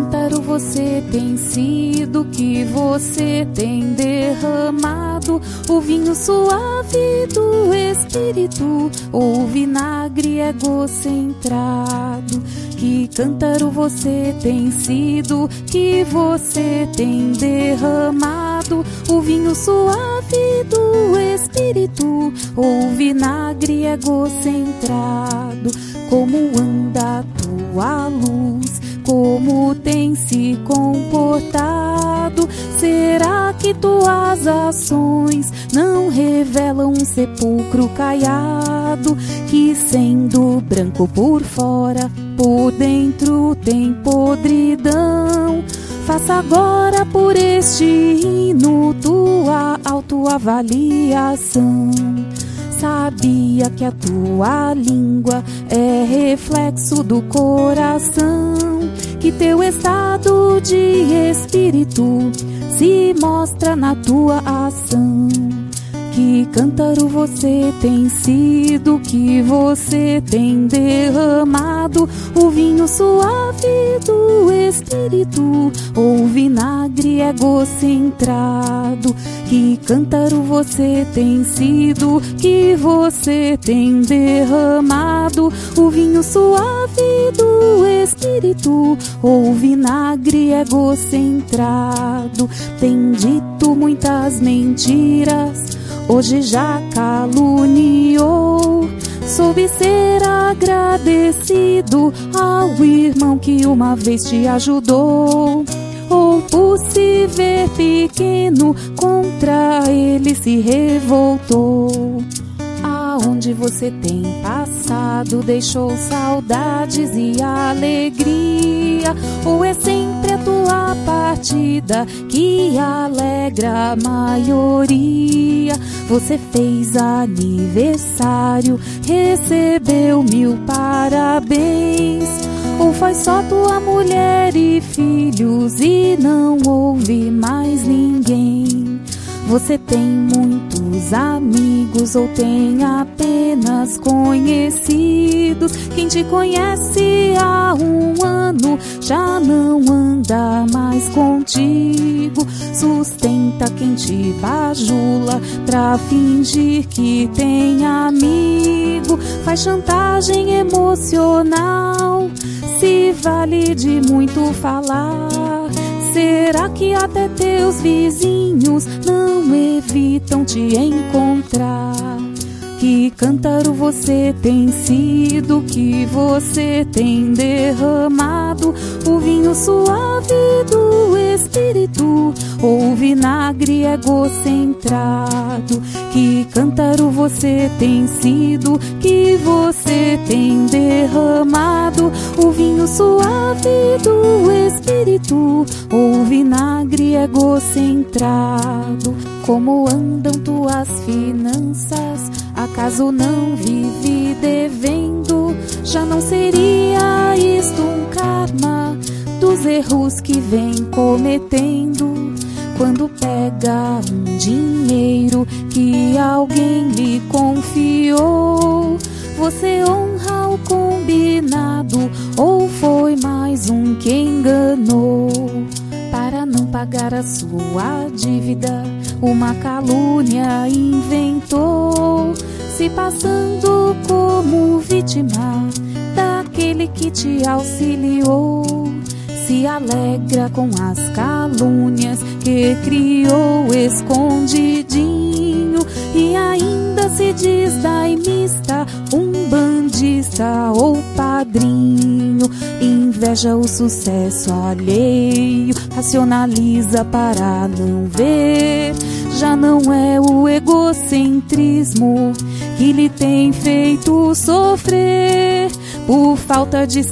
cântaro você tem sido, que você tem derramado, o vinho suave do Espírito, ou vinagre egocentrado. Que cântaro você tem sido, que você tem derramado, o vinho suave do Espírito, ou vinagre egocentrado. Como anda a tua luz, como tem se comportado? Será que tuas ações não revelam um sepulcro caiado, que sendo branco por fora, por dentro tem podridão? Faça agora por este hino tua autoavaliação. Sabia que a tua língua é reflexo do coração, que teu estado de espírito se mostra na tua ação. Que cântaro você tem sido, que você tem derramado, o vinho suave do Espírito, ou vinagre egocentrado. Que cântaro você tem sido, que você tem derramado, o vinho suave do Espírito, ou vinagre egocentrado. Tem dito muitas mentiras, hoje já caluniou. Soube ser agradecido ao irmão que uma vez te ajudou, ou por se ver pequeno, contra ele se revoltou. Aonde você tem passado, deixou saudades e alegria, ou é sempre a tua partida que alegra a maioria? Você fez aniversário, recebeu 1000 parabéns, ou foi só tua mulher e filhos e não houve mais ninguém? Você tem muitos amigos ou tem apenas conhecidos? Quem te conhece há 1 ano já não anda mais contigo. Sustenta quem te bajula pra fingir que tem amigo. Faz chantagem emocional, se vale de muito falar. Será que até teus vizinhos não evitam te encontrar? Que cântaro você tem sido, que você tem derramado, o vinho suave do Espírito, ou vinagre egocentrado? Que cântaro você tem sido, que você tem derramado, o vinho suave do Espírito, ou vinagre egocentrado? Como andam tuas finanças? Acaso não vive devendo? Já não seria isto um karma dos erros que vem cometendo? Quando pega um dinheiro que alguém lhe confiou, você honra o combinado ou foi mais um que enganou? Para não pagar a sua dívida, uma calúnia inventou, se passando como vítima daquele que te auxiliou. Se alegra com as calúnias que criou escondidinho, e ainda se diz daimista, umbandista ou padrinho. Inveja o sucesso alheio, racionaliza para não ver. Já não é o egocentrismo que lhe tem feito sofrer. Por falta de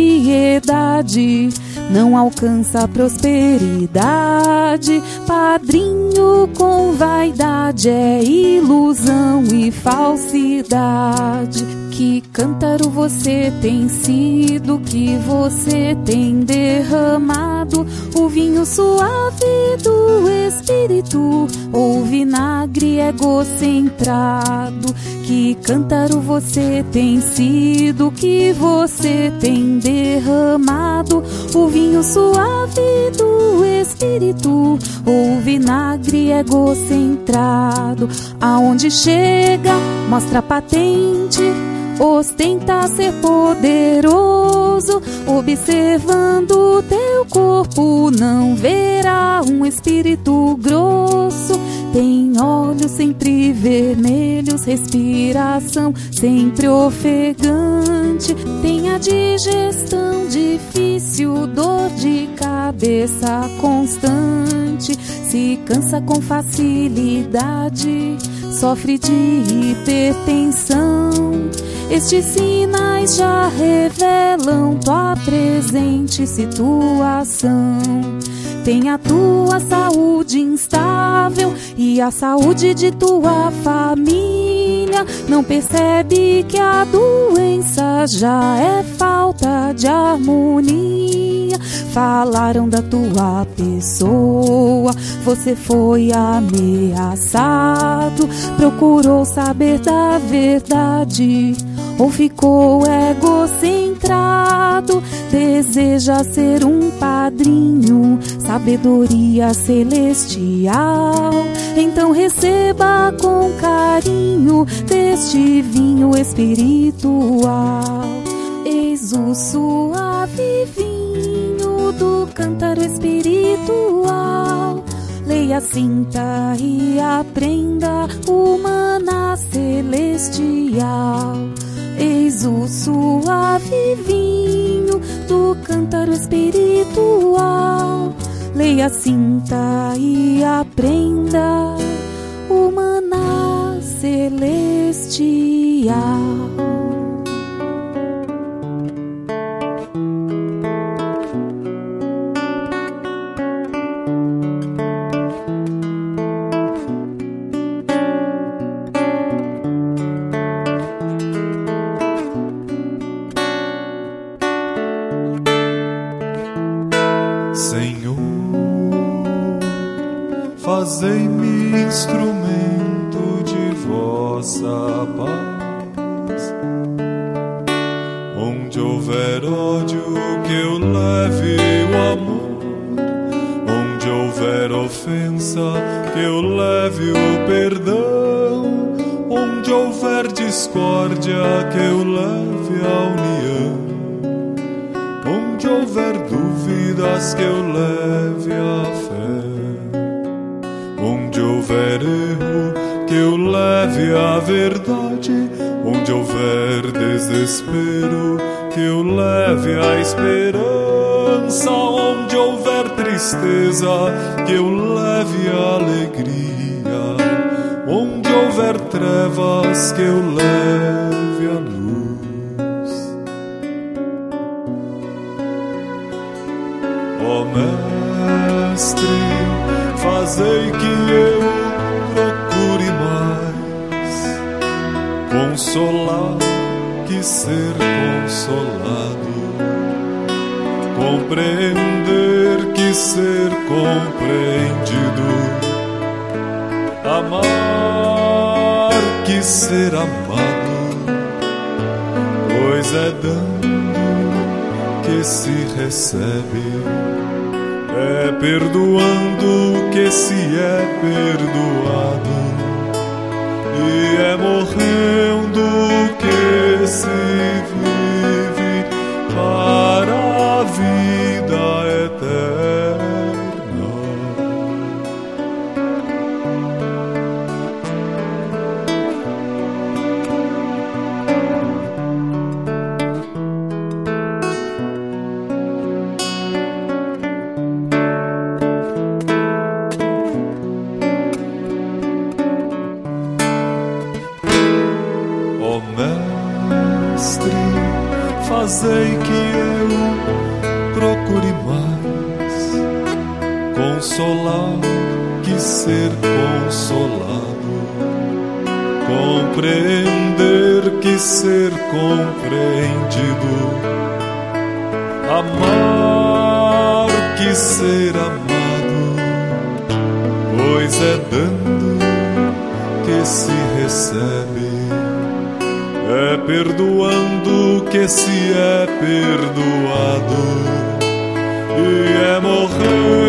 seriedade, não alcança a prosperidade. Padrinho com vaidade é ilusão e falsidade. Que cântaro você tem sido, que você tem derramado, o vinho vinho suave do Espírito, ou vinagre egocentrado? Que cântaro você tem sido, que você tem derramado? O vinho suave do Espírito, ou vinagre egocentrado? Aonde chega, mostra patente, ostenta ser poderoso. Observando teu corpo, não verá um espírito grosso. Tem olhos sempre vermelhos, respiração sempre ofegante. Tem a digestão difícil, dor de cabeça constante. Se cansa com facilidade, sofre de hipertensão. Estes sinais já revelam tua presente situação. Tem a tua saúde instável e a saúde de tua família. Não percebe que a doença já é falta de harmonia. Falaram da tua pessoa, você foi ameaçado. Procurou saber da verdade, ou ficou egocentrado? Deseja ser um padrinho, sabedoria celestial. Então receba com carinho deste vinho espiritual. Eis o suave vinho do cântaro espiritual. Leia, sinta e aprenda o maná celestial. Eis o suave vinho do cântaro espiritual. Leia, sinta e aprenda o maná celestial. Senhor, fazei-me instrumento de vossa paz. Onde houver ódio, que eu leve o amor. Onde houver ofensa, que eu leve o perdão. Onde houver discórdia, que eu leve a união. Onde houver dúvidas, que eu leve a fé. Onde houver erro, que eu leve a verdade. Onde houver desespero, que eu leve a esperança. Onde houver tristeza, que eu leve a alegria. Onde houver trevas, que eu leve a luz. Ó Mestre, fazei que eu procure mais consolar que ser consolado, compreender que ser compreendido, amar que ser amado, pois é dando que se recebe, é perdoando que se é perdoado, e é morrendo que se vive para a vida eterna. Fazei que eu procure mais consolar que ser consolado, compreender que ser compreendido, amar que ser amado, pois é dando que se recebe, é perdoando que se é perdoado, e é morrer